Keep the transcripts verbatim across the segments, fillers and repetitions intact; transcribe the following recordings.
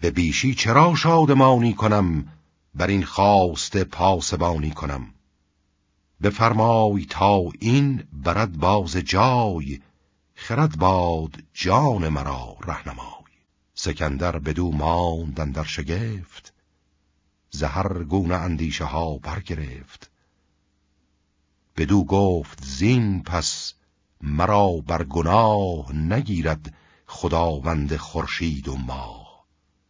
به بیشی چرا شادمانی کنم، بر این خواست پاسبانی کنم. بفرمای تا این برد باز جای، خرد باد جان مرا رهنمای. سکندر بدو ماند اندر شگفت، ز هر گونه اندیشه ها برگرفت. بدو گفت زین پس مرا بر گناه، نگیرد خداوند خورشید و ماه.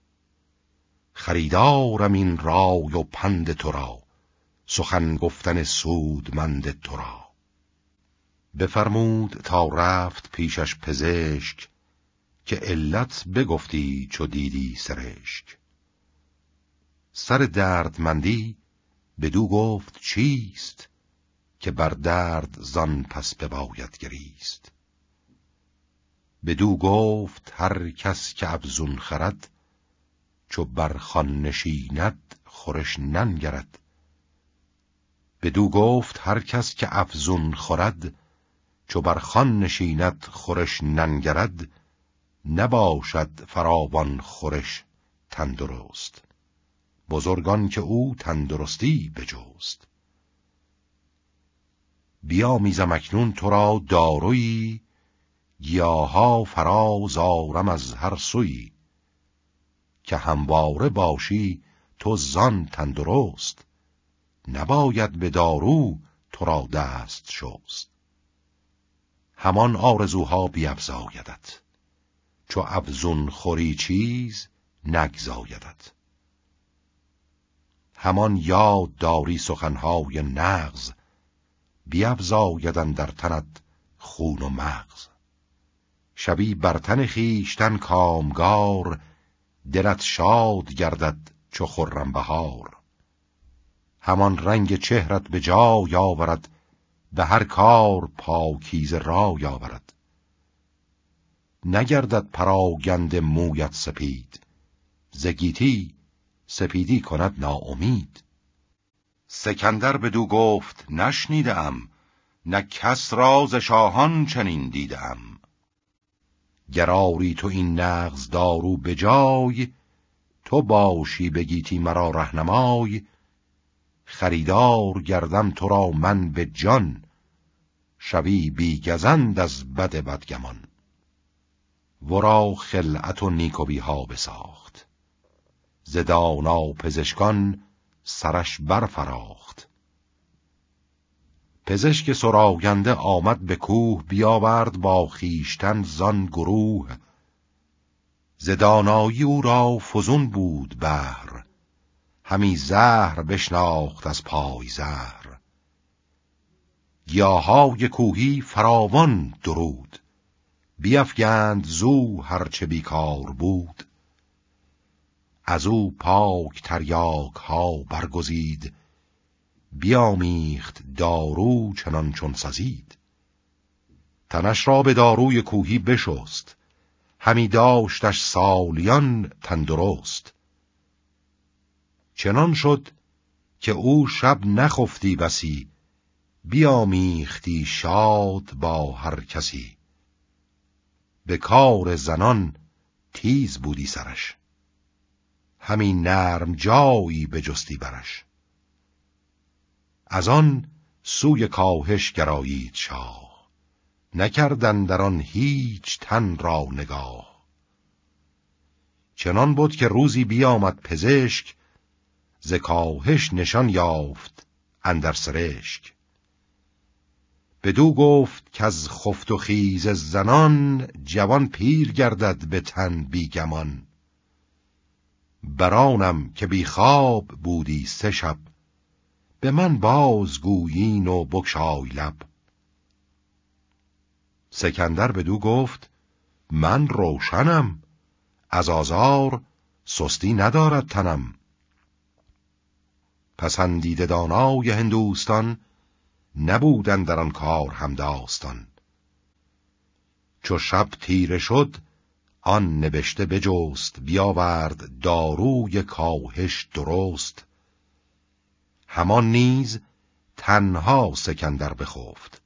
خریدارم این رای و پند تو را، سخن گفتن سودمند تو را. بفرمود تا رفت پیشش پزشک، که علت بگفتی چو دیدی سرشک. سر دردمندی بدو گفت چیست، که بر درد زان پس بباید گریست. بدو گفت هر کس که افزون خرد، چو بر خوان نشیند خورش ننگرد. بدو گفت هر کس که افزون خورد، چو بر خوان نشیند خورش ننگرد. نباشد فراوان خورش تندرست، بزرگان که او تندرستی بجست. بیامیزم اکنون تو را دارویی، گیاها فراز آرم از هر سویی. که همواره باشی تو زان تندرست، نباید به دارو تو را دست شست. همان آرزوها بیفزایدت، چو افزون خوری چیز نگزایدت. همان یاد داری سخنهای نغز، بیفزایدن در تنت خون و مغز. شبی بر تن خویشتن کامگار، دلت شاد گردد چو خرم بهار. همان رنگ چهرت به جای آورد، به هر کار پاکیزه رای آورد. نگردد پراگنده مویت سپید، ز گیتی سپیدی کند ناامید. سکندر بدو گفت نشنیده ام، نه کس را ز شاهان چنین دیده ام. گر آری تو این نغز دارو به جای، تو باشی به گیتی مرا رهنمای. خریدار گردم تو را من به جان، شوی بی گزند از بد بدگمان. ورا خلعت و نیکویی ها بساخت، ز دانا پزشکان سرش برفراخت. پزشک سراینده آمد به کوه، بیاورد با خیشتن زان گروه. ز دانایی او را فزون بود بهر، همی زهر بشناخت از پای زهر. گیاهای کوهی فراوان درود، بیفگند زو هرچه بیکار بود. از او پاک تریاک ها برگزید، بیامیخت دارو چنان چون سزید. تنش را به داروی کوهی بشست، همی داشتش سالیان تندرست. چنان شد که او شب نخفتی بسی، بیامیختی شاد با هر کسی. به کار زنان تیز بودی سرش، همی نرم جایی بجستی برش. از آن سوی کاهش گرایید شاه، نکردن در آن هیچ تن را نگاه. چنان بود که روزی بیامد پزشک، ز کاهش نشان یافت اندر سرشک. بدو گفت که از خفت و خیز زنان، جوان پیر گردد به تن بی گمان. برانم که بی خواب بودی سه شب، به من بازگویین و بگشای لب. سکندر بدو گفت من روشنم، از آزار سستی ندارد تنم. پسندیده دانای هندوستان، نبودن در آن کار هم داستان. چو شب تیره شد آن نبشته بجست، بیاورد داروی کاهش درست. همان نیز تنها سکندر بخفت،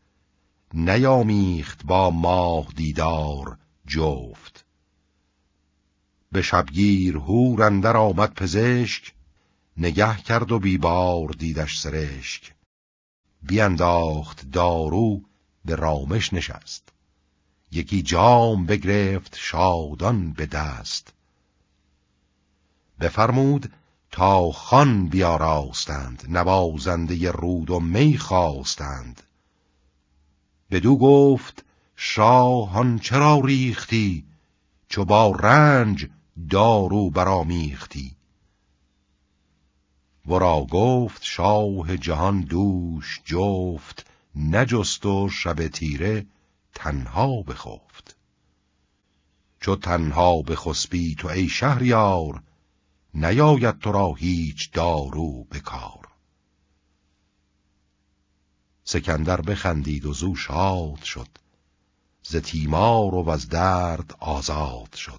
نیامیخت با ماه دیدار جفت. به شبگیر هور اندر آمد پزشک، نگه کرد و بیبار دیدش سرشک. بینداخت دارو به رامش نشست، یکی جام بگرفت شادان به دست. بفرمود تا خوان بیاراستند، نوازنده رود و می خواستند. بدو گفت شاهان چرا ریختی، چو با رنج دارو برامیختی. ورا گفت شاه جهان دوش جفت، نجست و شب تیره تنها بخفت. چو تنها بخسبی تو ای شهریار، نیاید تو را هیچ دارو بکار. سکندر بخندید و زو شاد شد، ز تیمار و از درد آزاد شد.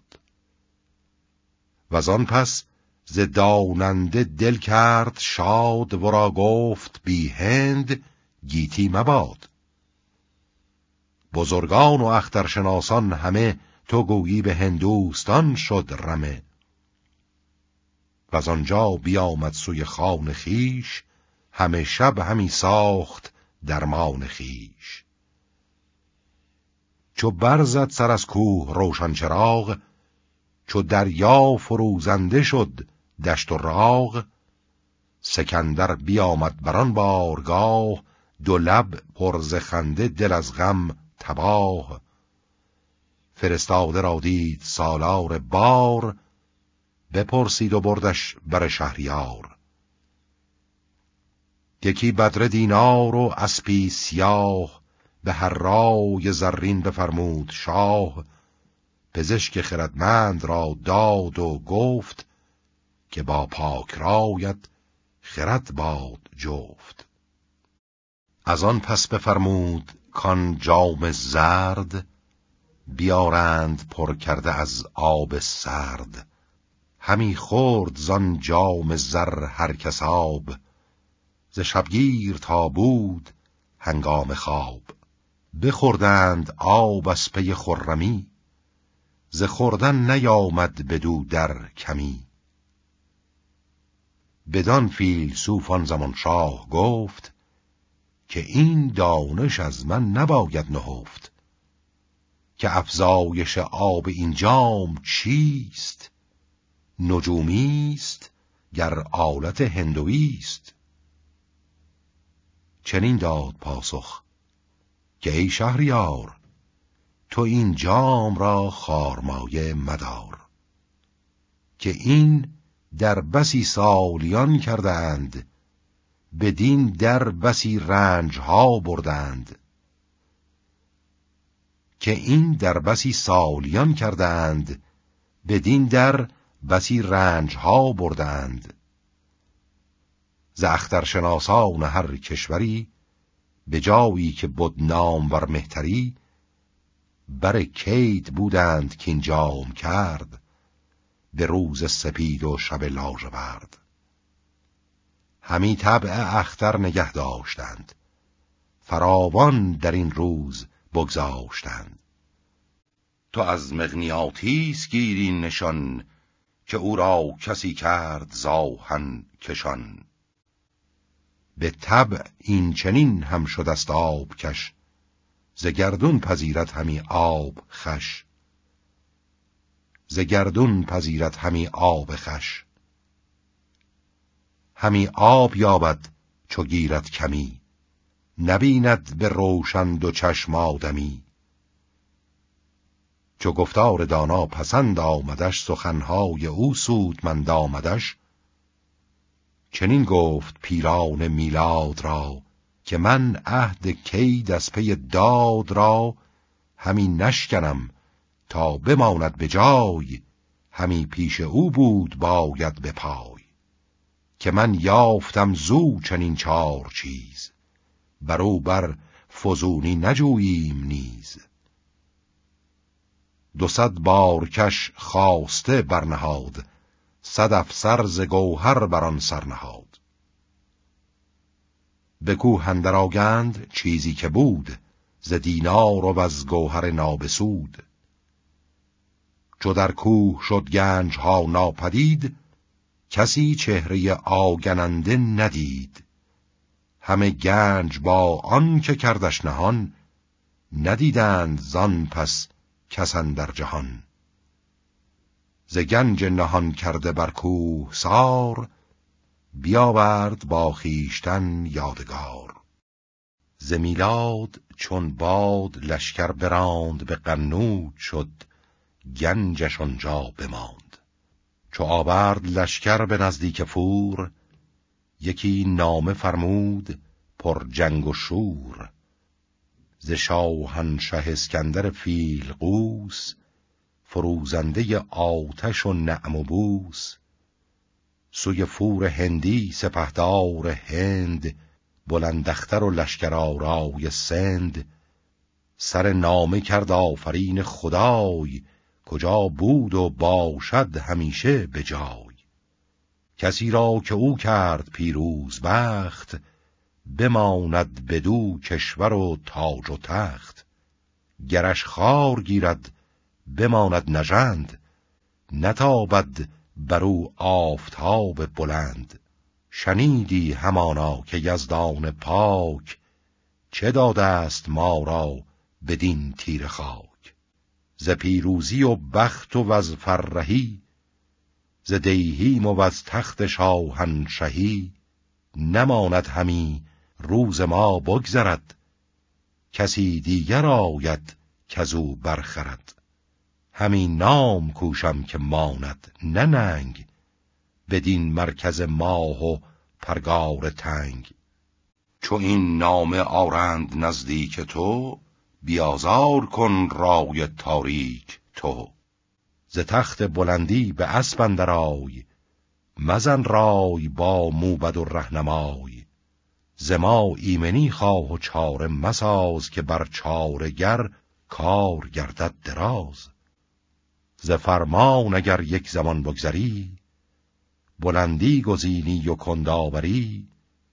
وزان پس ز داننده دل کرد شاد، ورا گفت بی هند گیتی مباد. بزرگان و اخترشناسان همه، تو گویی به هندوستان شد رمه. وز آنجا بیامد سوی خان خیش، همه شب همی ساخت درمان خیش. چو برزد سر از کوه روشن چراغ، چو دریا فروزنده شد دشت و راغ. سکندر بیامد بران بارگاه، دو لب پر ز خنده دل از غم تباه. فرستاده را دید سالار بار، بپرسید و بردش بر شهریار. یکی بدر دینار و اسپی سیاه، به هر رای زرین بفرمود شاه. پزشک خردمند را داد و گفت، که با پاک رایت خرد باد جفت. از آن پس بفرمود کان جام زرد، بیارند پر کرده از آب سرد. همی خورد زان جام زر هر کس آب، ز شبگیر تا بود هنگام خواب. بخوردند آب از پی خرمی، ز خوردن نیامد بدو در کمی. بدان فیلسوف آن زمان شاه گفت، که این دانش از من نباید نهفت. که افزایش آب این جام چیست، نجومیست گر آلت هندویست. چنین داد پاسخ که ای شهریار، تو این جام را خارمایه مدار. که این در بسی سالیان کردند، بدین در بسی رنج ها بردند. که این در بسی سالیان کردند، بدین در بسی رنج ها بردند. ز اخترشناسان هر کشوری، به جایی که بد نامور مهتری. بر کید بودند که این جام کرد، به روز سپید و شب لاژورد. همی طبع اختر نگه داشتند، فراوان در این روز بگذاشتند. تو از مغنیاطیس گیری نشان، که او را کسی کرد زاهن کشان. به طبع این چنین هم شدست آب کش، ز گردون پذیرت همی آب خش. ز گردون پذیرت همی آب خش. همی آب یابد چو گیرد کمی، نبیند به روشن دو چشم آدمی. چو گفتار دانا پسند آمدش، سخنهای او سودمند آمدش. چنین گفت پیران میلاد را، که من عهد کید از پی داد را. همی نشکنم تا بماند به جای، همی پیش او بود باید به پای. که من یافتم زو چنین چار چیز، برو بر فزونی نجوییم نیز. دو صد بارکش خواسته برنهاد، صد افسر ز گوهر بران سر نهاد. به کوه اندر آگند چیزی که بود، ز دینار و از گوهر نابسود. چو در کوه شد گنج ها ناپدید، کسی چهره آگننده ندید. همه گنج با آن که کردش نهان، ندیدند زان پس کس اندر جهان. ز گنج نهان کرده بر کوه سار، بیاورد با خویشتن یادگار. ز میلاد چون باد لشکر براند، به قنوج شد گنجش آنجا بماند. چو آورد لشکر به نزدیک فور، یکی نامه فرمود پر جنگ و شور. ز شاهنشه اسکندر فیلقوس، فروزنده آتش و نعم و بوس. سوی فور هندی سپهدار هند، بلندختر و لشکرآرای سند. سر نامه کرد آفرین خدای، کجا بود و باشد همیشه به جای. کسی را که او کرد پیروز بخت، بماند بدو کشور و تاج و تخت. گرش خار گیرد بماند نژند، نتابد برو آفتاب بلند. شنیدی همانا که یزدان پاک، چه داده است ما را بدین تیره خاک. ز پیروزی و بخت و از فرهی، ز دیهیم و از تخت شاهنشهی. نماند همی روز ما بگذرد، کسی دیگر آید کزو برخرد. همی نام کوشم که ماند نه ننگ، بدین مرکز ماه و پرگار تنگ. چو این نامه آرند نزدیک تو، بیازار کن رای تاریک تو. ز تخت بلندی به اسپ اندر آی، مزن رای با موبد و رهنمای. ز ما ایمنی خواه و چاره مساز، که بر چارگر کار گردد دراز. ز فرمان اگر یک زمان بگذری، بلندی گزینی و کندآوری.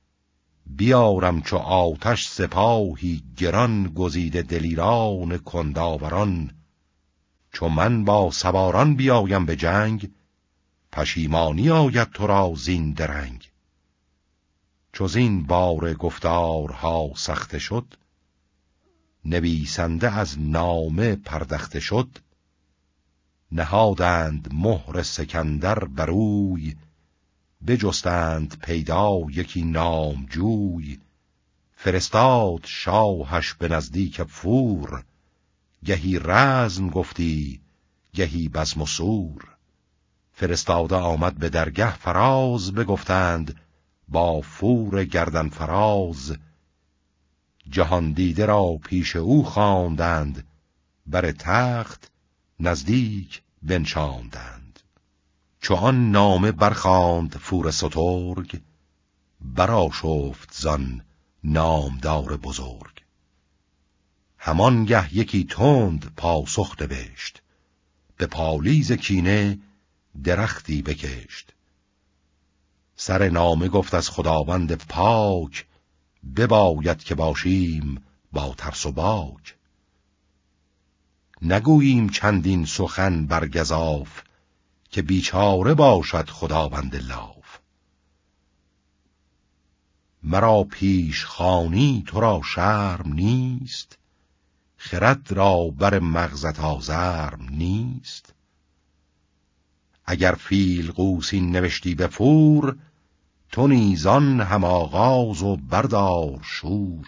بیارم چو آتش سپاهی گران، گزیده دلیران کندآوران. چو من با سواران بیایم به جنگ، پشیمانی آید تو را زین درنگ. چو زین بار گفتارها سخته شد، نویسنده از نامه پردخته شد. نهادند مهر سکندر بروی، بجستند پیدا یکی نامجوی. فرستاد شاهش به نزدیک فور، گهی رزم گفتی گهی بزم و سور. فرستاده آمد به درگه فراز، بگفتند با فور گردن فراز. جهان دیده را پیش او خواندند، بر تخت نزدیک بنشاندند. چو آن نامه برخواند فور سترگ، برآشفت زان نامدار بزرگ. همانگه یکی تند پاسخ نوشت، به پالیز کینه درختی بکشت. سر نامه گفت از خداوند پاک، بباید که باشیم با ترس و باک. نگوییم چندین سخن بر گزاف، که بیچاره باشد خداوند لاف. مرا پیش خوانی تو را شرم نیست، خرد را بر مغزت آزرم نیست. اگر فیلقوس این نوشتی به فور، تو نیزان هم آغاز و بردار شور.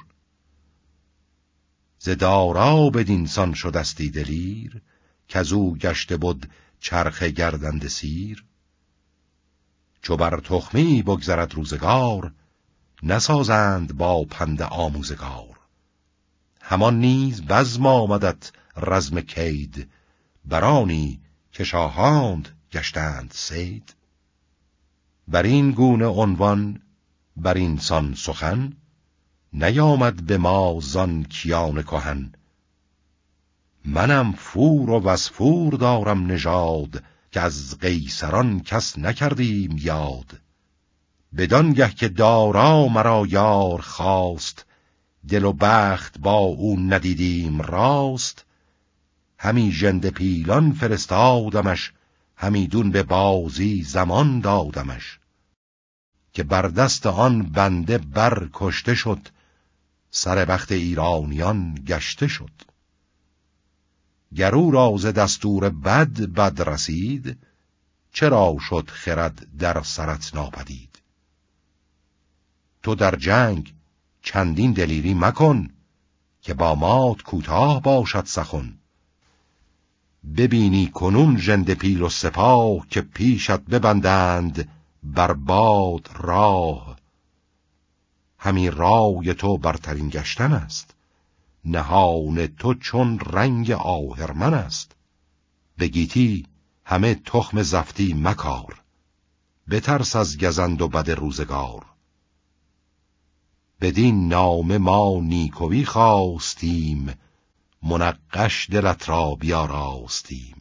ز دارا بدینسان شدستی دلیر، کزو گشته بود چرخ گردنده سیر. چو بر تخمی بگذرد روزگار، نسازند با پند آموزگار. همان نیز بزم آمدت رزم کید، برانی که شاهاند گشتند سید. بر این گونه عنوان بر اینسان سخن، نیامد به ما زان کیان کهن. منم فور و از فور دارم نژاد، که از قیصران کس نکردیم یاد. بدانگه که دارا مرا یار خواست، دل و بخت با او ندیدیم راست. همی ژنده پیلان فرستادمش، همیدون به بازی زمان دادمش. که بر دست آن بنده بر کشته شد، سر بخت ایرانیان گشته شد. گر او را ز دستور بد بد رسید، چرا شد خرد در سرت ناپدید. تو در جنگ چندین دلیری مکن، که با مات کوتاه باشد سخن. ببینی کنون ژنده پیل و سپاه، که پیشت ببندند بر باد راه. همین رای تو برترین گشتن است، نهان تو چون رنگ آهرمن است. بگیتی همه تخم زفتی مکار، بترس از گزند و بد روزگار. بدین نامه ما نیکویی خواستیم، منقش دلت را بیاراستیم.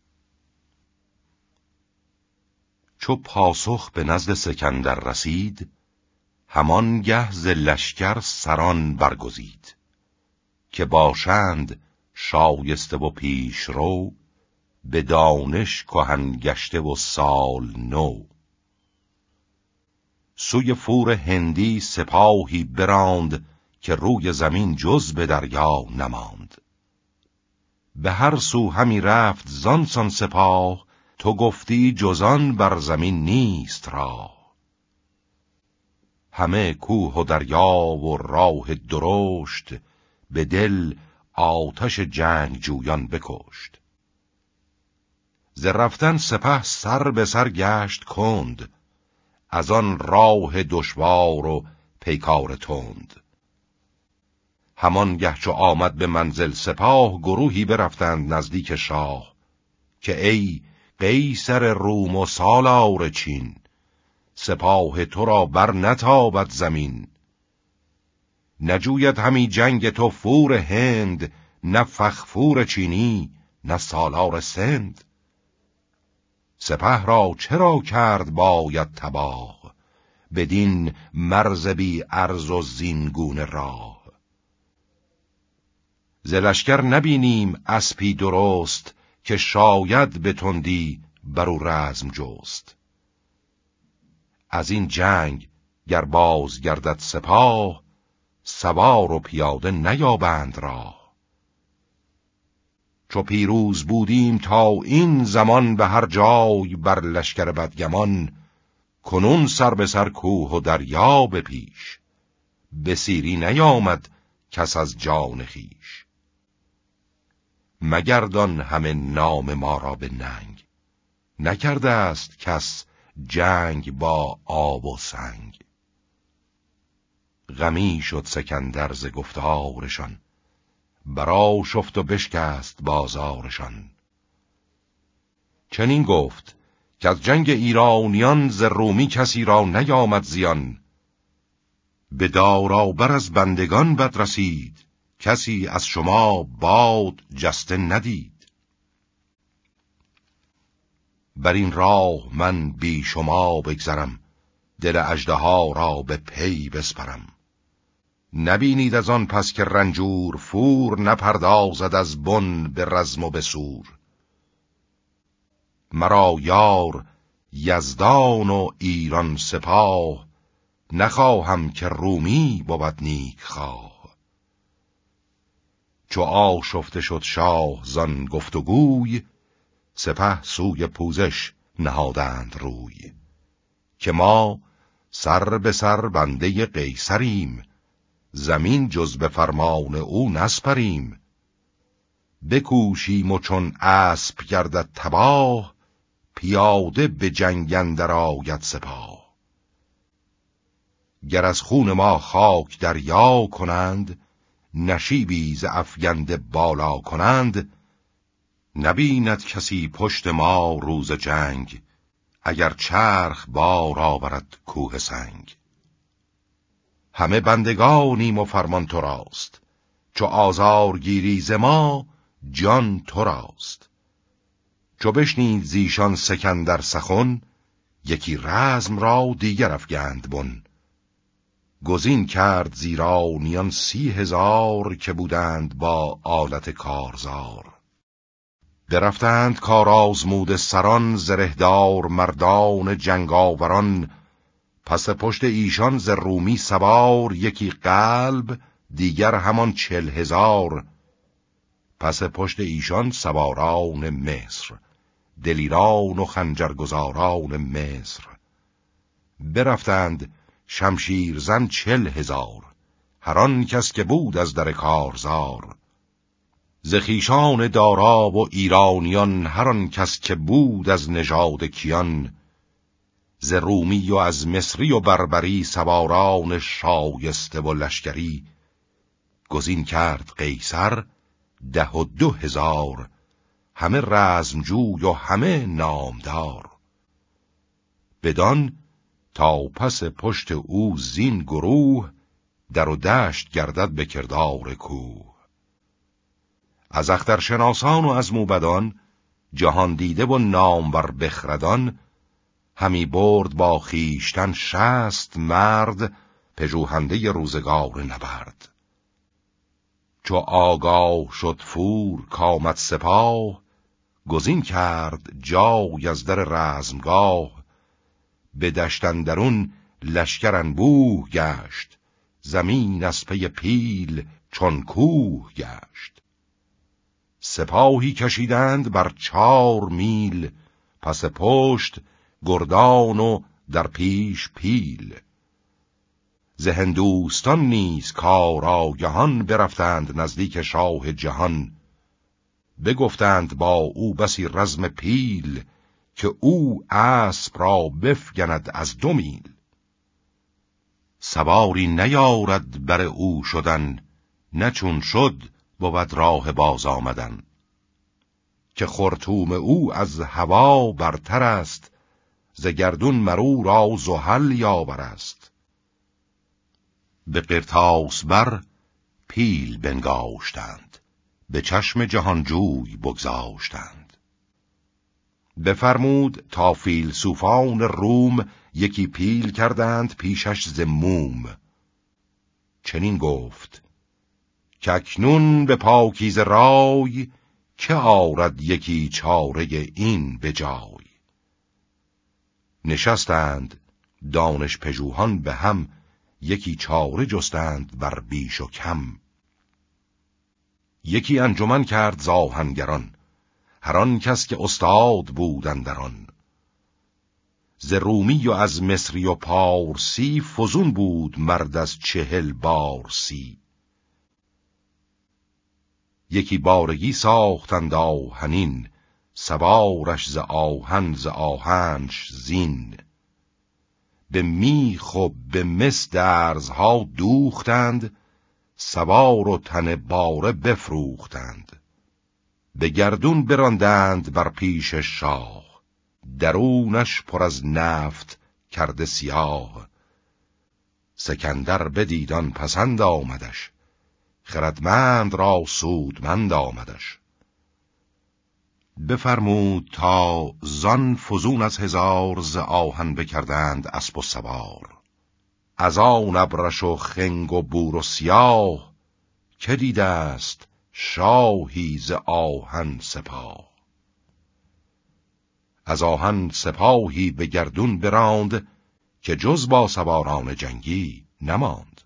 چو پاسخ به نزد سکندر رسید، همان گه ز لشکر سران برگزید. که باشند شایسته و پیش رو، به دانش کهن گشته و سال نو. سوی فور هندی سپاهی براند، که روی زمین جز به دریا نماند. به هر سو همی رفت زانسان سپاه، تو گفتی جزان بر زمین نیست راه. همه کوه و دریا و راه درشت، به دل آتش جنگ جویان بکشت. ز رفتن سپه سر به سر گشت کند، از آن راه دشوار و پیکار تند. همان گه چو آمد به منزل سپاه، گروهی برفتند نزدیک شاه. که ای قیصر روم و سالار چین، سپاه تو را بر نتابد زمین. نجوید همی جنگ تو فور هند، نه فخفور چینی نه سالار سند. سپه را چرا کرد باید تباه، بدین مرز بی عرض و زینگونه راه. ز لشکر نبینیم اسپی درست، که شاید به تندی برو رزم جست. از این جنگ گر باز گردد سپاه، سوار و پیاده نیابند راه. چو پیروز بودیم تا این زمان، به هر جای بر لشکر بدگمان. کنون سر به سر کوه و دریا به پیش، به سیری نیامد کس از جان خویش. مگردان همه نام ما را به ننگ، نکرده است کس جنگ با آب و سنگ. غمی شد سکندر ز گفتارشان، برا شفت و بشکست بازارشان. چنین گفت که از جنگ ایرانیان، ز رومی کسی را نیامد زیان. به دارابر از بندگان بد رسید، کسی از شما باد جسته ندید. بر این راه من بی شما بگذرم، دل اژدها را به پی بسپرم. نبینید از آن پس که رنجور فور، نپردازد از بن به رزم و به سور. مرا یار یزدان و ایران سپاه، نخواهم که رومی بود نیک خواه. چو آشفته شد شاه زان گفتگوی، سپه سوی پوزش نهادند روی. که ما سر به سر بنده قیصریم، زمین جز به فرمان او نسپریم. بکوشیم و چون اسب گردد تباه، پیاده به جنگ اندر آید سپاه. گر از خون ما خاک دریا کنند، نشیبی ز افگنده بالا کنند. نبیند کسی پشت ما روز جنگ، اگر چرخ بار آورد کوه سنگ. همه بندگانیم و فرمان تو راست، چو آزار گیری ز ما جان تو راست. چو بشنید زیشان سکندر سخن، یکی رزم را دیگر افگند بن. گزین کرد ز ایرانیان سی هزار، که بودند با آلت کارزار. برفتند کارآزموده سران، زرهدار مردان جنگاوران. پس پشت ایشان ز رومی سوار، یکی قلب دیگر همان چل هزار. پس پشت ایشان سواران مصر، دلیران و خنجرگزاران مصر. برفتند شمشیرزن چل هزار، هر آن کس که بود از در کارزار. ز خویشان دارا و ایرانیان، هر آن کس که بود از نژاد کیان. ز رومی و از مصری و بربری، سواران شایسته و لشکری. گزین کرد قیصر ده و دو هزار، همه رزمجوی و همه نامدار. بدان تا پس پشت او زین گروه، در و دشت گردد به کردار کوه. از اخترشناسان و از موبدان، جهان دیده و نامور بخردان. همی برد با خیشتن شصت مرد، پژوهنده روزگار نبرد. چو آگاه شد فور کامد سپاه، گزین کرد جای از در رزمگاه. به دشت اندرون لشکر انبوه گشت، زمین از پی پیل چون کوه گشت. سپاهی کشیدند بر چار میل، پس پشت گردان و در پیش پیل. ز هندوستان نیز کارآگهان، برفتند نزدیک شاه جهان. بگفتند با او بسی رزم پیل، که او اسب را بفگند از دو میل. سواری نیارد بر او شدن، نه چون شد بود راه باز آمدن. که خرطوم او از هوا برتر است، ز گردون مرو را زحل یاور است. به قرطاس بر پیل بنگاشتند، به چشم جهانجوی بگذاشتند. بفرمود تا فیلسوفان روم، یکی پیل کردند پیشش ز موم. چنین گفت که اکنون به پاکیزه رای، که آرد یکی چاره این به جای. نشستند دانش پژوهان به هم، یکی چاره جستند بر بیش و کم. یکی انجمن کرد ز آهنگران، هر آن کس که استاد بود اندران. ز رومی و از مصری و پارسی، فزون بود مرد از چهل بارسی. یکی بارگی ساختند آهنین، سوارش ز آهن ز آهنش زین. به میخ و به مس درزها دوختند، سوار و تن باره بفروختند. به گردون براندند بر پیش شاه، درونش پر از نفت کرده سیاه. سکندر بدیدان پسند آمدش، خردمند را سودمند آمدش. بفرمود تا زان فزون از هزار، ز آهن بکردند اسب و سوار. از آن ابرش و خنگ و بور و سیاه، که دیده است شاهی ز آهن سپاه. از آهن سپاهی به گردون براند، که جز با سواران جنگی نماند.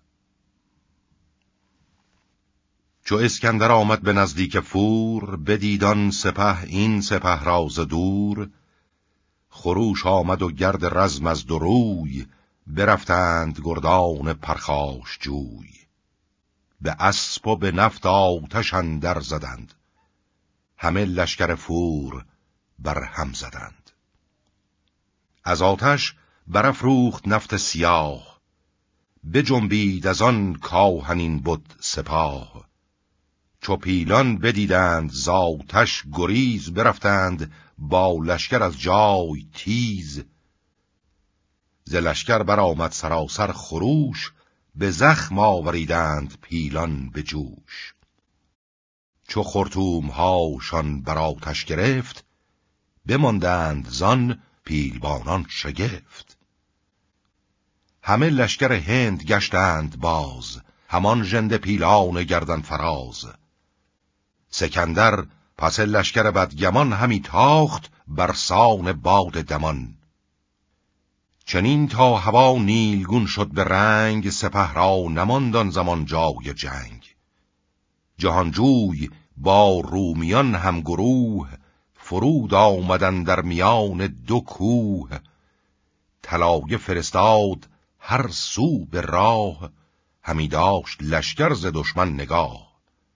چو اسکندر آمد به نزدیک فور، بدیدان سپه این سپه را ز دور. خروش آمد و گرد رزم از دو روی، برفتند گردان پرخاش جوی. به اسب و به نفط آتش اندر زدند، همه لشکر فور بر هم زدند. از آتش برافروخت نفط سیاه، بجنبید از آن کآهنین بد سپاه. چو پیلان بدیدند ز آتش گریز، برفتند با لشکر از جای تیز. ز لشکر برآمد سراسر خروش، به زخم آوریدند پیلان به جوش. چو خرطوم هاشان بر آتش گرفت، بماندند زان پیلبانان شگفت. همه لشکر هند گشتند باز، همان ژنده پیلان گردن فراز. سکندر پس لشکر بدگمان همی تاخت بر سان باد دمان. چنین تا هوا نیلگون شد به رنگ، سپه را نماند آن زمان جای جنگ. جهانجوی با رومیان هم گروه، فرود آمدن در میان دو کوه. طلایه فرستاد هر سو به راه، همی داشت لشکر ز دشمن نگاه.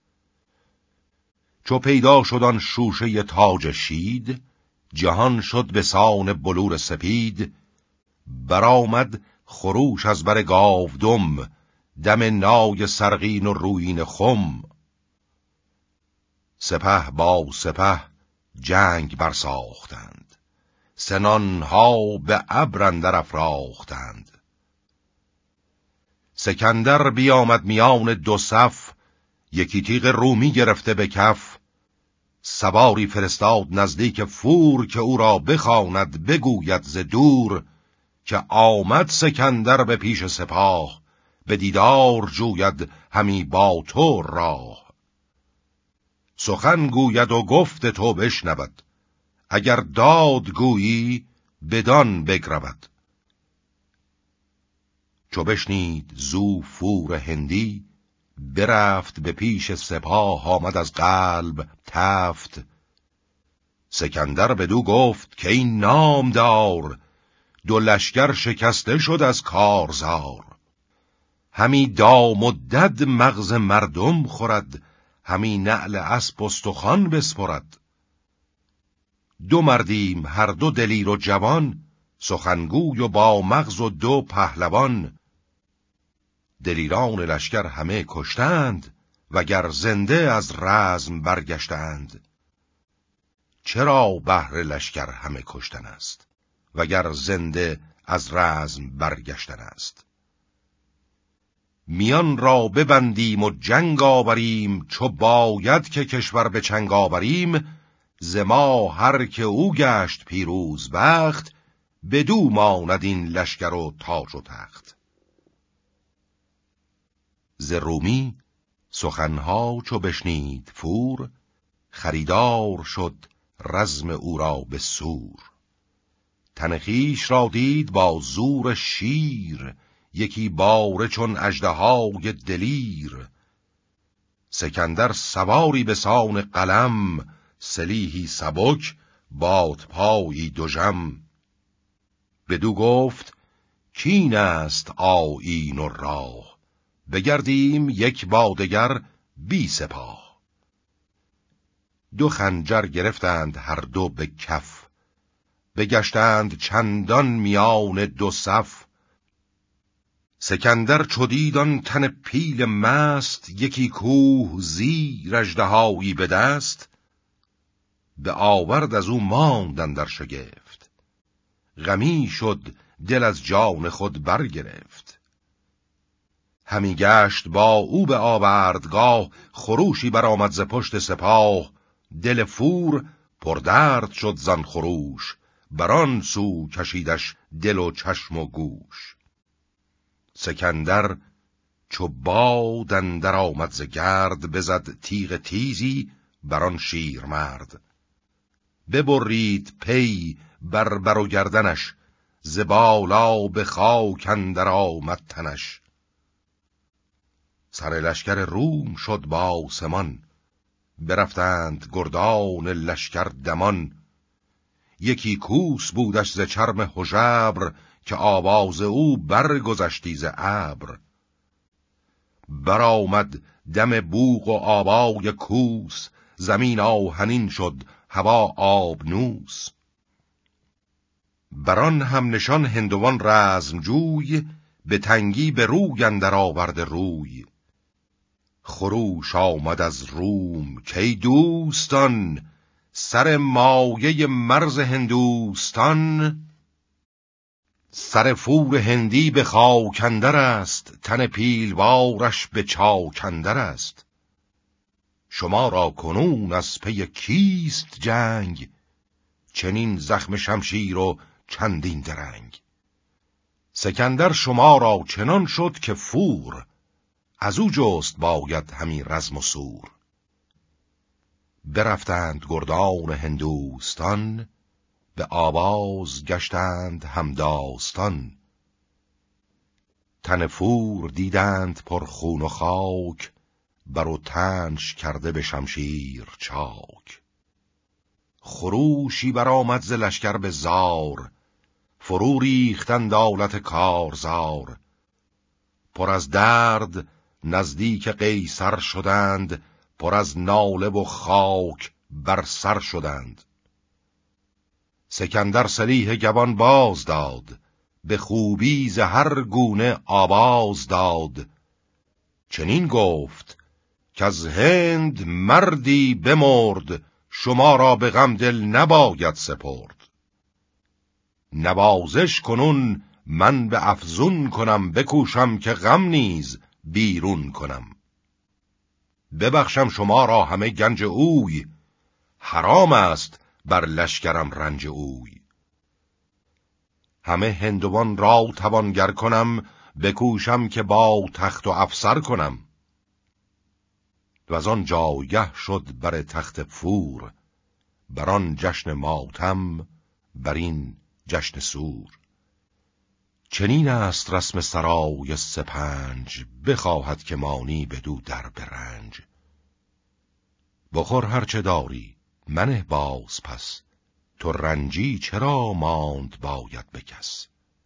چو پیدا شد آن شوشه تاج شید، جهان شد به سان بلور سپید. برآمد خروش از بر گاودم، دم نای سرغین و رویین خم. سپه با سپه جنگ برساختند، سنانها به ابر اندر افراختند. سکندر بیامد میان دو صف، یکی تیغ رومی گرفته به کف. سواری فرستاد نزدیک فور، که او را بخواند بگوید ز دور. که آمد سکندر به پیش سپاه، به دیدار جوید همی با تو راه. سخن گوید و گفت تو بشنود، اگر داد گویی بدان بگرود. چو بشنید زو فور هندی، برفت به پیش سپاه آمد از قلب تفت. سکندر بدو گفت که این نامدار، دو لشکر شکسته شد از کارزار. همی دام و دد مغز مردم خورد، همی نعل اسب استخوان بسپرد. دو مردیم هر دو دلیر و جوان، سخنگوی و با مغز و دو پهلوان. دلیران لشکر همه کشتند، وگر زنده از رزم برگشتند. چرا بهر لشکر همه کشتن است، وگر زنده از رزم برگشتن است. میان را ببندیم و جنگ آوریم، چو باید که کشور به چنگ آوریم. ز ما هر که او گشت پیروز بخت، بدو ماند این لشکر و تاج و تخت. ز رومی سخنها چو بشنید فور، خریدار شد رزم او را به سور. تن خویش را دید با زور شیر، یکی باره چون اژدهای دلیر. سکندر سواری به سان قلم، سلیحی سبک بادپایی دژم. بدو گفت کین است آیین و راه، بگردیم یک با دگر بی سپاه. دو خنجر گرفتند هر دو به کف، بگشتند چندان میان دو صف. سکندر چو دید آن تن پیل مست، یکی کوه زیر اژدهایی به دست. به آورد از او ماند اندر شگفت، غمی شد دل از جان خود برگرفت. همی گشت با او به آوردگاه، خروشی برآمد ز پشت سپاه. دل فور پردرد شد زان خروش، بران سو کشیدش دل و چشم و گوش. سکندر چو باد اندر آمد ز گرد، بزد تیغ تیزی بران شیر مرد. ببرید پی بر بر و گردنش، ز بالا به خاک اندر آمد تنش. سر لشکر روم شد با آسمان، برفتند گردان لشکر دمان. یکی کوس بودش ز چرم هژبر، که آواز او برگذشتی ز ابر. برآمد دم بوق و آوای کوس، زمین آهنین شد هوا آبنوس. بران هم نشان هندوان رزم جوی، به تنگی به روی اندر آورد روی. خروش آمد از روم کی دوستان، سر مایه مرز هندوستان. سر فور هندی به خاک اندر است، تن پیلوارش به چاک اندر است. شما را کنون از پی کیست جنگ، چنین زخم شمشیر و چندین درنگ. سکندر شما را چنان شد که فور، از او جست باید همی رزم و سور. برفتند گردان هندوستان، به آواز گشتند همداستان. تن فور دیدند پر خون و خاک، بر و تنش کرده به شمشیر چاک. خروشی برآمد ز لشکر به زار، فرو ریختند آلت کارزار. پر از درد نزدیک قیصر شدند، پر از ناله و خاک بر سر شدند. سکندر سلیح گوان باز داد، به خوبی ز هر گونه آواز داد. چنین گفت که از هند مردی بمرد، شما را به غم دل نباید سپرد. نوازش کنون من به افزون کنم، بکوشم که غم نیز بیرون کنم. ببخشم شما را همه گنج اوی، حرام است بر لشکرم رنج اوی. همه هندوان را توانگر کنم، بکوشم که با تخت و افسر کنم. و از آن جایگه شد بر تخت فور، بر آن جشن ماتم بر این جشن سور. چنین است رسم سرای سپنج، بخواهد که مانی بدو در برنج. بخور هرچه داری منه باز پس، تو رنجی چرا ماند باید به کس.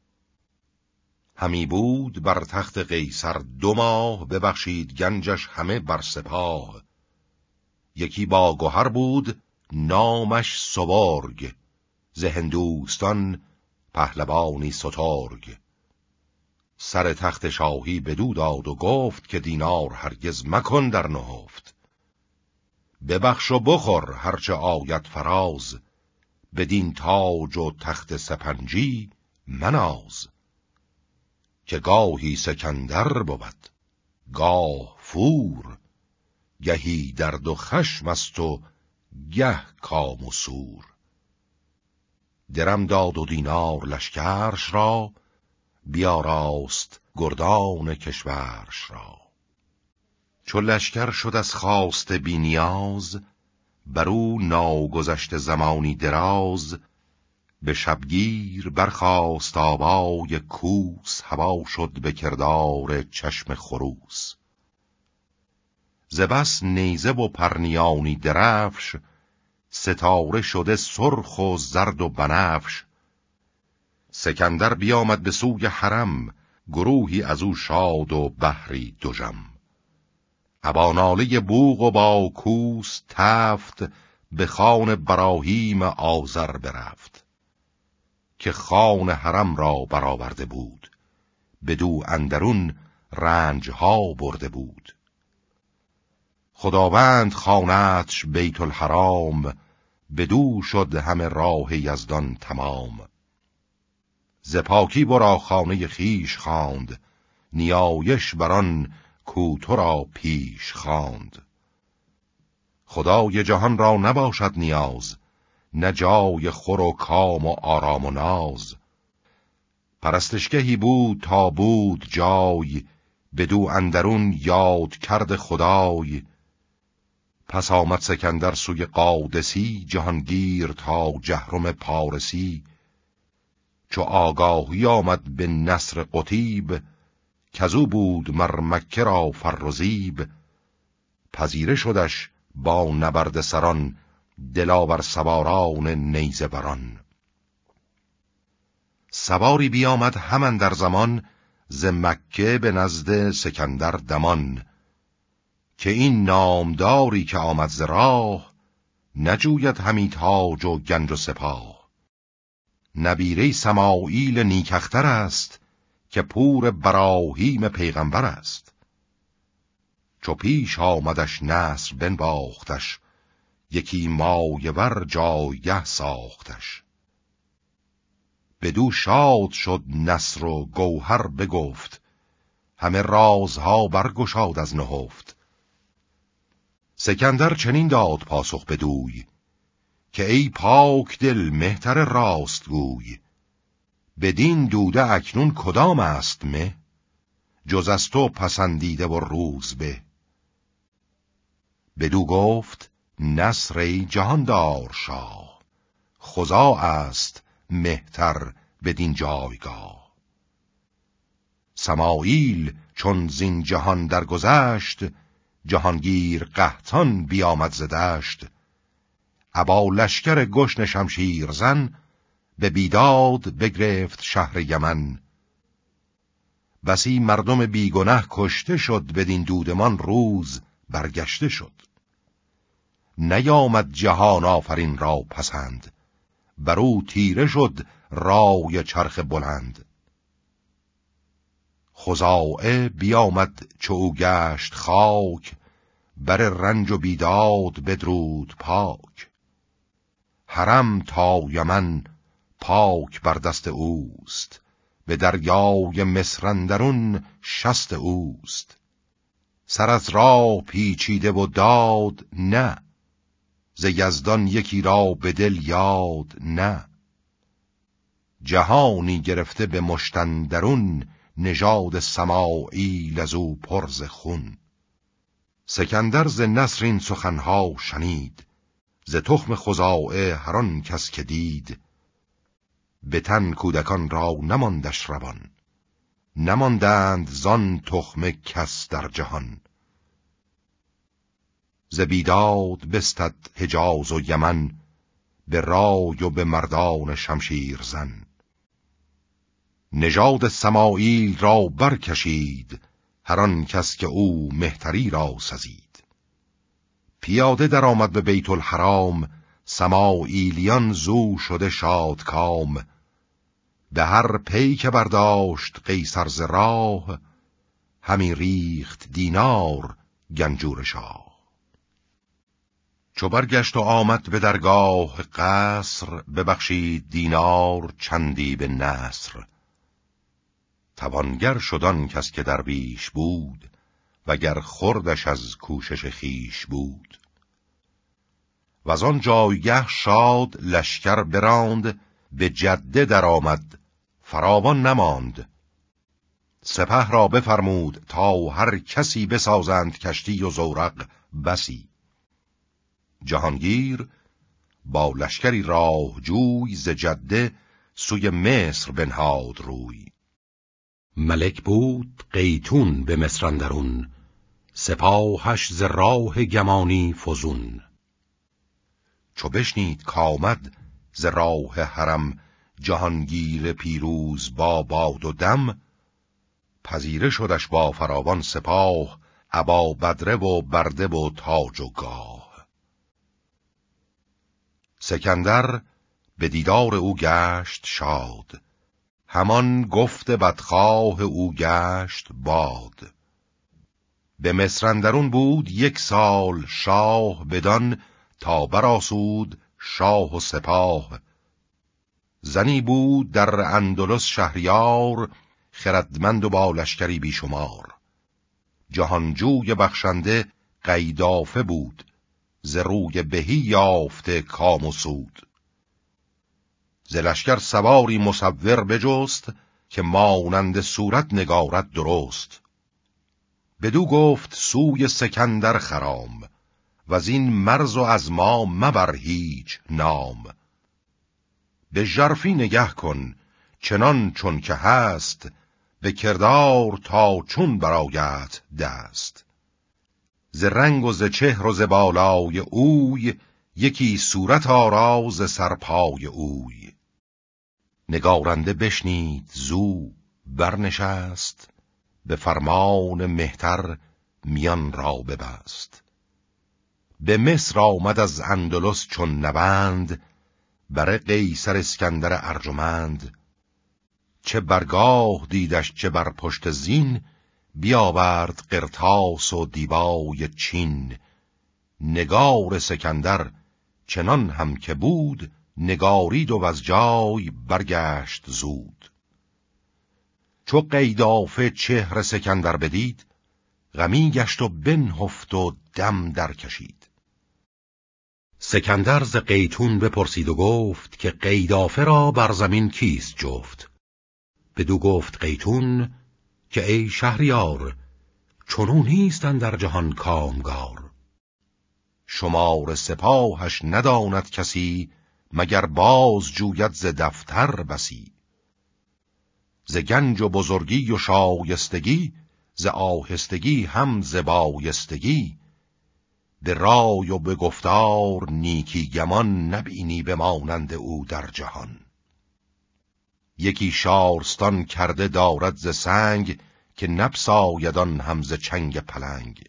همی بود بر تخت قیصر دو ماه، ببخشید گنجش همه بر سپاه. یکی با گوهر بود نامش سوارگ، ز هندوستان پهلوانی سترگ. سر تخت شاهی بدو داد و گفت، که دینار هرگز مکن در نهفت. ببخش و بخور هرچه آید فراز، بدین تاج و تخت سپنجی مناز. که گاهی سکندر بود گاه فور، گهی درد و خشم است و گه کام و سور. درم داد و دینار لشکرش را، بیاراست گردان کشورش را. چو لشکر شد از خواست بی نیاز، برو ناگذشته زمانی دراز. به شبگیر برخاست آوای کوس، هوا شد به کردار چشم خروس. ز بس نیزه و پرنیانی درفش، ستاره شده سرخ و زرد و بنفش. سکندر بیامد به سوی حرم، گروهی از او شاد و بحری دژم. ابا ناله بوق و با کوس تفت، به خان براهیم آذر برفت. که خان حرم را برآورده بود، بدو اندرون رنج ها برده بود. خداوند خانتش بیت الحرام، بدو شد همه راه یزدان تمام. ز پاکی برا خانه خیش خواند، نیایش بران کو تو را پیش خواند. خدای جهان را نباشد نیاز، نه جای خور و کام و آرام و ناز. پرستشگهی بود تا بود جای، بدو اندرون یاد کرد خدای. پس آمد سکندر سوی قادسی، جهانگیر تا جهرم پارسی. چو آگاهی آمد به نصر قتیب، کزو بود مر مکه را فر و زیب. پذیره شدش با نبرد سران، دلاور سواران نیزه بران. سواری بیامد همان در زمان، ز مکه به نزد سکندر دمان. که این نامداری که آمد ز راه، نجوید همی تاج و گنج و سپاه. نبیره سماعیل نیکختر است، که پور براهیم پیغمبر است. چو پیش آمدش نصر بنواختش، یکی مایه ور جایگه ساختش. بدو شاد شد نصر و گوهر بگفت، همه رازها برگشاد از نهفت. سکندر چنین داد پاسخ بدوی، که ای پاک دل مهتر راست گوی. بدین دوده اکنون کدام است مه، جز از تو پسندیده و روز به. بدو گفت نصر ای جهاندار شاه، خدا است مهتر بدین جایگاه. سماعیل چون زین جهان درگذشت، جهانگیر قحطان بیامد ز دشت. ابا لشکر گشن شمشیر زن، به بیداد بگرفت شهر یمن. بسی مردم بیگنه کشته شد، بدین دودمان روز برگشته شد. نیامد جهان آفرین را پسند، برو تیره شد رای چرخ بلند. خزاعه بیامد چو او گشت خاک، بر رنج و بیداد بدرود پاک. حرم تا یمن پاک بر دست اوست، به دریای مصر اندرون شست اوست. سر از راه پیچیده و داد نه، ز یزدان یکی را به دل یاد نه. جهانی گرفته به مشت اندرون، نژاد سماعیل از او پر ز خون. سکندر ز نصر این سخنها شنید، ز تخم خزاعه هر آن کس که دید. به تن کودکان را نماندش روان، نماندند زان تخم کس در جهان. ز بیداد بستد حجاز و یمن، به رای و به مردان شمشیر زن. نژاد سماعیل را برکشید، هر آن کس که او مهتری را سزید. پیاده در آمد به بیت الحرام، سماعیلیان زو شده شادکام. به هر پی که برداشت قیصر ز راه، همی ریخت دینار گنجور شاه. چو برگشت و آمد به درگاه قصر، ببخشید دینار چندی به نصر. توانگر شدان کس که درویش بود، وگر خوردش از کوشش خیش بود. و از آن جایگه شاد لشکر براند، به جده در آمد فراوان نماند. سپه را بفرمود تا هر کسی، بسازند کشتی و زورق بسی. جهانگیر با لشکری راه جوی، ز جده سوی مصر بنهاد روی. ملک بود قیتون به مصر اندرون، سپاهش ز راه گمانی فزون. چو بشنید کامد ز راه حرم، جهانگیر پیروز با باد و دم. پذیره شدش با فراوان سپاه، ابا بدره و برده و تاج و گاه. سکندر به دیدار او گشت شاد، همان گفت بدخواه او گشت باد. به مصر اندرون بود یک سال شاه، بدان تا برآسود شاه و سپاه. زنی بود در اندلس شهریار، خردمند و با لشکری بیشمار. جهانجوی بخشنده قیدافه بود، ز روی بهی یافته کام و سود. ز لشکر سواری مصور بجست، که مانند صورت نگارد درست. بدو گفت سوی سکندر خرام، وز این مرز و از ما مبر هیچ نام. به ژرفی نگه کن چنان چون که هست، به کردار تا چون برآید دست. ز رنگ و ز چهر و ز بالای اوی، یکی صورت آرا ز سرپای اوی. نگارنده بشنید زو برنشست، به فرمان مهتر میان را ببست. به مصر آمد از اندلس چون نبند، بر قیصر اسکندر ارجمند. چه برگاه دیدش چه بر پشت زین، بیاورد قرطاس و دیبای چین. نگار سکندر چنان هم که بود، نگارید و از جای برگشت زود. چو قیدافه چهر سکندر بدید، غمی گشت و بنهفت و دم در کشید. سکندر ز قیتون بپرسید و گفت، که قیدافه را بر زمین کیست جفت؟ بدو گفت قیتون که ای شهریار، چنون نیستن در جهان کامگار. شمار سپاهش نداند کسی، مگر باز جوید ز دفتر بسی. ز گنج و بزرگی و شایستگی، ز آهستگی هم ز بایستگی. به رای و به گفتار نیکی گمان، نبینی بمانند او در جهان. یکی شارستان کرده دارد ز سنگ، که نپسایدان هم ز چنگ پلنگ.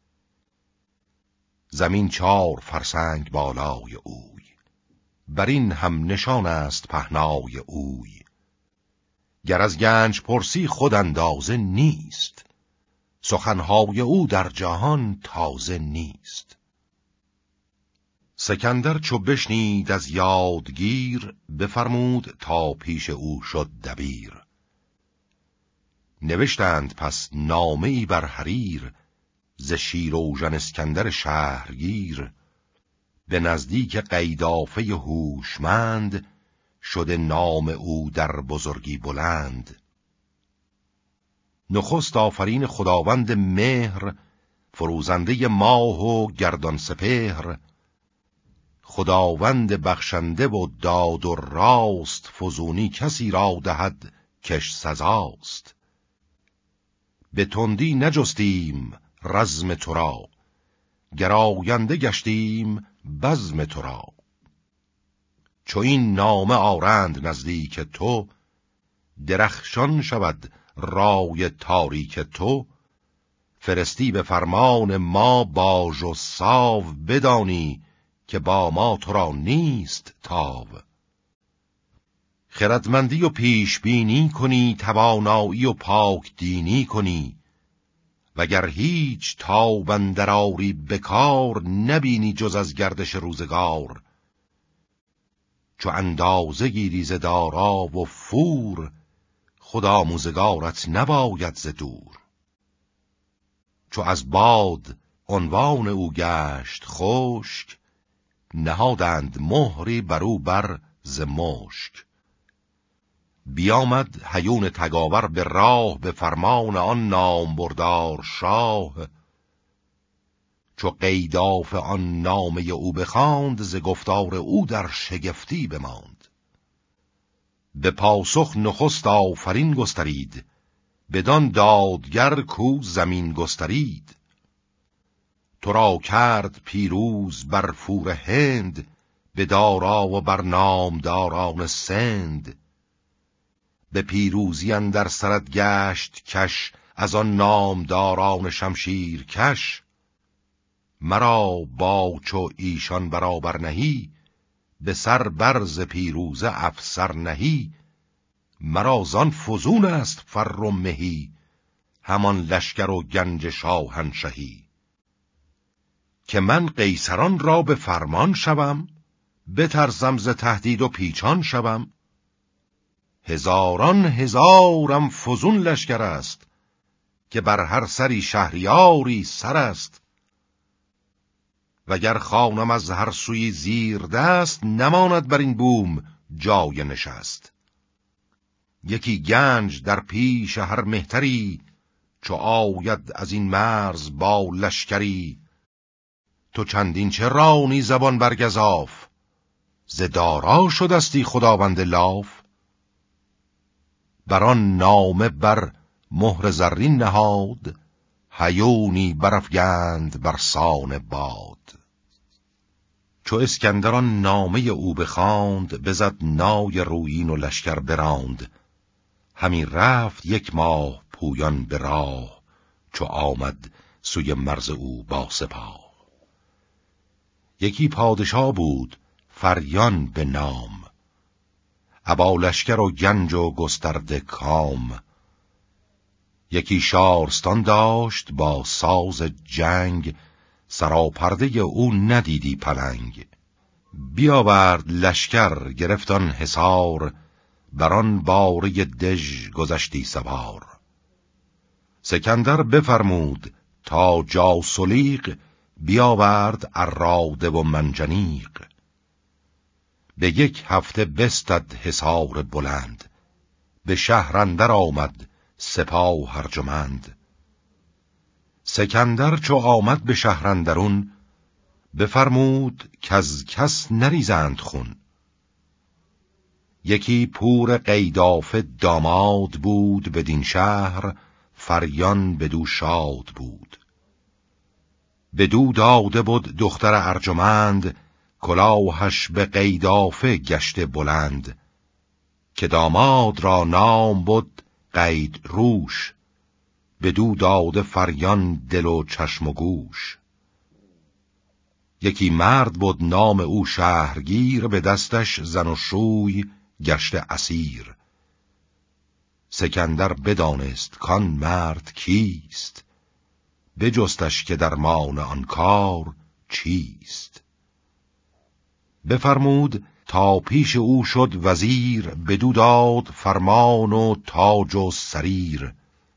زمین چار فرسنگ بالای اوی، بر این هم نشان است پهنای اوی. گر از گنج پرسی خود اندازه نیست، سخنهای او در جهان تازه نیست. سکندر چو بشنید از یادگیر، بفرمود تا پیش او شد دبیر. نوشتند پس نامه ای بر حریر، ز شیراوژن اسکندر شهرگیر. به نزدیک قیدافه هوشمند، شده نام او در بزرگی بلند. نخست آفرین خداوند مهر، فروزنده ماه و گردان سپهر. خداوند بخشنده و داد و راست، فزونی کسی را دهد کش سزاست. به تندی نجستیم رزم تو را، گراینده گشتیم بزم تو را. چو این نامه آرند نزدیک تو، درخشان شود رای تاریک تو. فرستی به فرمان ما باژ و ساو، بدانی که با ما تو را نیست تاو. خردمندی و پیش بینی کنی، توانایی و پاک دینی کنی. وگر هیچ تاب اندر آری به کار، نبینی جز از گردش روزگار. چو اندازه گیری ز دارا و فور، خود آموزگارت نباید ز دور. چو از باد عنوان او گشت خشک، نهادند مهری بر او بر ز مشک. بیامد هیون تگاور به راه، به فرمان آن نامبردار شاه. چو قیداف آن نامه او بخواند، ز گفتار او در شگفتی بماند. به پاسخ نخست آفرین گسترید، بدان دادگر کو زمین گسترید. تو را کرد پیروز بر فور هند، به دارا و بر نامداران سند. به پیروزی اندر سرت گشت کش، از آن نامداران شمشیر کش. مرا با چو ایشان برابر نهی، به سر برز پیروزه افسر نهی. مرا زان فزون است فر و مهی، همان لشکر و گنج شاهنشهی. که من قیصران را به فرمان شوم، بترسم ز تهدید و پیچان شوم. هزاران هزارم فزون لشکر است، که بر هر سری شهریاری سر است. وگر خانم از هر سوی زیر دست، نماند بر این بوم جای نشست. یکی گنج در پیش هر مهتری، چو آید از این مرز با لشکری. تو چندین چه رانی زبان بر گزاف، ز دارا شدستی خداوند لاف. بر آن نامه بر مهر زرین نهاد، هیونی برافگند بر سان باد. چو اسکندر آن نامه او بخواند، بزد نای رویین و لشکر براند. همی رفت یک ماه پویان به راه، چو آمد سوی مرز او با سپاه. یکی پادشاه بود فریان به نام، ابا لشکر و گنج و گسترده کام. یکی شارستان داشت با ساز جنگ، سراپرده او ندیدی پلنگ. بیاورد لشکر گرفتان حصار، بران باره دژ گذشتی سوار. سکندر بفرمود تا جاسلیق، بیاورد اراده و منجنیق. به یک هفته بستد حصار بلند، به شهر اندر آمد سپاه ارجمند. سکندر چو آمد به شهر اندرون، بفرمود کز کس نریزند خون. یکی پور قیدافه داماد بود، بدین شهر فریان بدو شاد بود. بدو داده بود دختر ارجمند، کلاهش به قیدافه گشته بلند. که داماد را نام بود قید روش، بدو داده فریان دل و چشم و گوش. یکی مرد بود نام او شهرگیر، به دستش زن و شوی گشته اسیر. سکندر بدانست کان مرد کیست، بجستش که درمان آن کار چیست. بفرمود تا پیش او شد وزیر، بدو داد فرمان و تاج و سریر.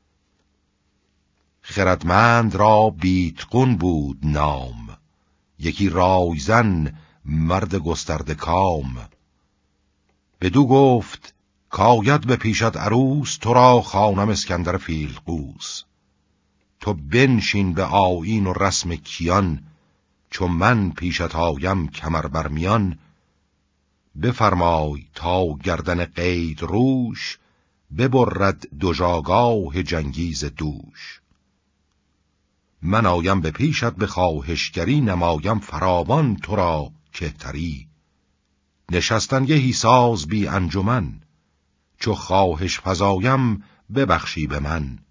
خردمند را بیتقون بود نام، یکی رایزن مرد گسترده کام. بدو گفت کاید به پیشت عروس، تو را خوانم اسکندر فیلقوس. تو بنشین به آیین و رسم کیان، چو من پیشت آیم کمر برمیان. بفرمای تا گردن قید روش، ببرد دو جاگاه جنگیز دوش. من آیم به پیشت به خواهشگری، نمایم فراوان تو را کهتری. نشستن گهی ساز بی انجمن، چو خواهش پزایم ببخشی به من.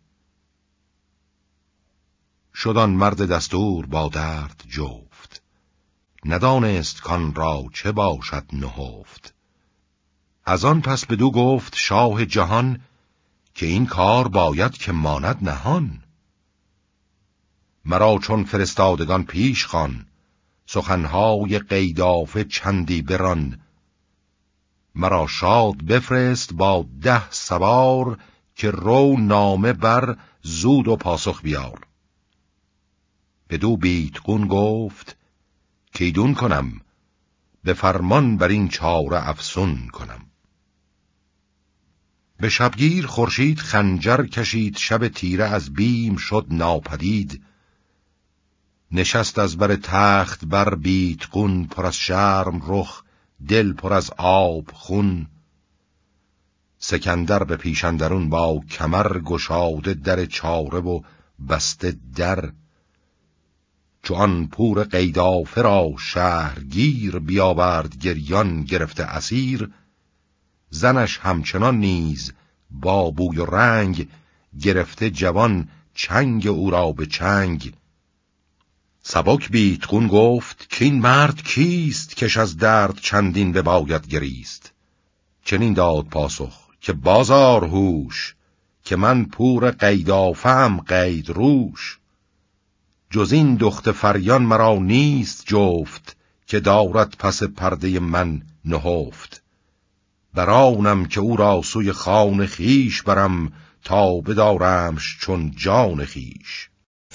شدان مرد دستور با درد جفت، ندانست کان را چه باشد نهفت. از آن پس بدو گفت شاه جهان، که این کار باید که ماند نهان. مرا چون فرستادگان پیش خوان، سخنهای قیدافه چندی بران. مرا شاد بفرست با ده سوار، که رو نامه بر زود و پاسخ بیار. بدو بیتقون گفت کیدون کنم، به فرمان بر این چاره افسون کنم. به شبگیر خورشید خنجر کشید، شب تیره از بیم شد ناپدید. نشست از بر تخت بر بیتقون، پر از شرم رخ دل پر از آب خون. سکندر به پیش اندرون با کمر، گشاده در چاره و بسته در. چو آن پور قیدافه را شهرگیر، بیاورد گریان گرفته اسیر. زنش همچنان نیز با بوی و رنگ، گرفته جوان چنگ او را به چنگ. سبک بیتقون گفت که این مرد کیست، کش از درد چندین بباید گریست. چنین داد پاسخ که بازار هوش، که من پور قیدافه‌ام قید روش. جز این دخت فریان مرا نیست جفت، که دارد پس پرده من نهفت. برانم که او را سوی خان خیش برم، تا بدارمش چون جان خیش.